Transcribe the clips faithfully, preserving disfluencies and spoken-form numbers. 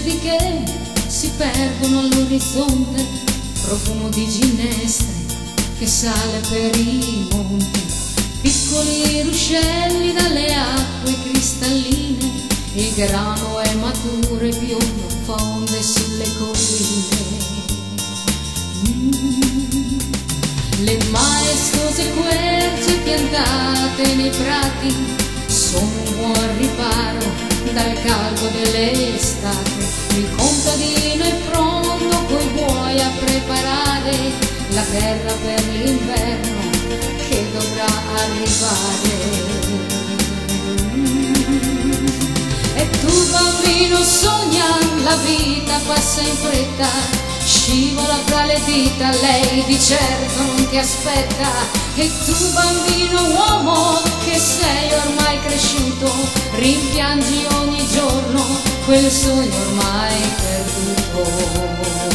verdi che si perdono all'orizzonte, profumo di ginestre che sale per i monti, piccoli ruscelli dalle acque cristalline, il grano è maturo e biondo, fa onde sulle colline. Mm. Le maestose querce piantate nei prati sono un buon riparo dal caldo dell'estate. Il contadino è pronto coi buoi a preparare la terra per l'inverno che dovrà arrivare. Mm. E tu bambino sogna, la vita passa in fretta, scivola fra le dita, lei di certo non ti aspetta. E tu bambino uomo che sei ormai cresciuto, rimpiangi ogni giorno quel sogno ormai perduto.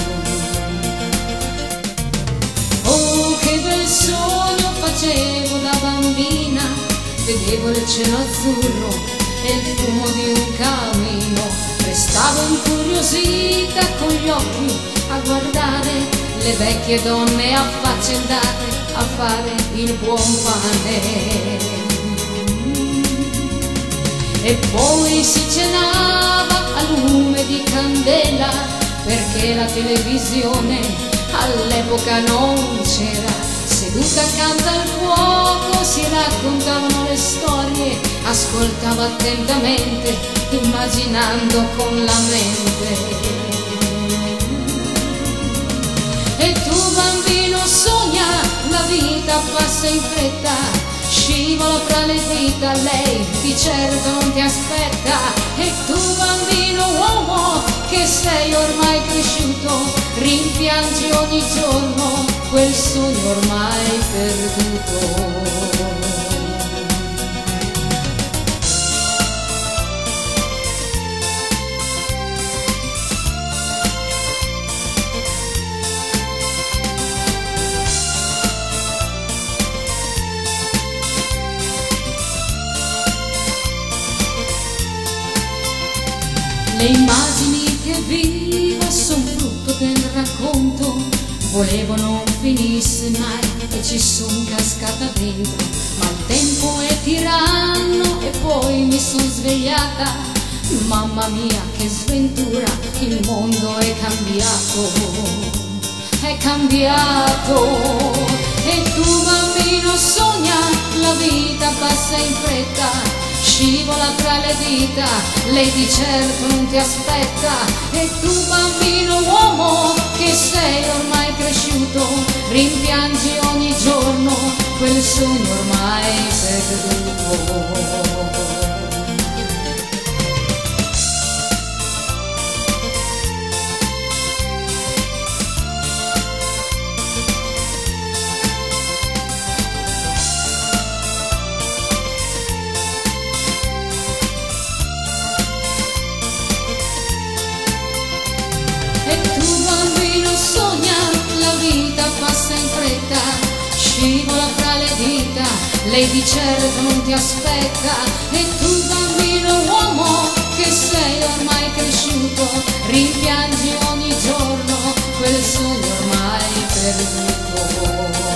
Oh, che bel sogno facevo da bambina, vedevo il cielo azzurro e il fumo di un camino, restavo incuriosita con gli occhi a guardare le vecchie donne affaccendate a fare il buon pane. E poi si cenava a lume di candela, perché la televisione all'epoca non c'era. Seduta accanto al fuoco si raccontavano le storie, ascoltava attentamente, immaginando con la mente. E tu bambino sogna, la vita passa in fretta, scivola fra le dita, lei di certo non ti aspetta. E tu bambino uomo che sei ormai cresciuto, rimpiangi ogni giorno quel sogno ormai perduto. Le immagini che vivo son frutto del racconto, volevo non finisse mai e ci son cascata dentro, ma il tempo è tiranno e poi mi son svegliata. Mamma mia che sventura, il mondo è cambiato, è cambiato. E tu bambino sogna, la vita passa in fretta, scivola tra le dita, lei di certo non ti aspetta. E tu bambino uomo che sei ormai cresciuto, rimpiangi ogni giorno quel sogno ormai perduto. E tu bambino sogna, la vita passa in fretta, scivola fra le dita, lei di certo non ti aspetta. E tu bambino uomo che sei ormai cresciuto, rimpiangi ogni giorno quel sogno ormai perduto.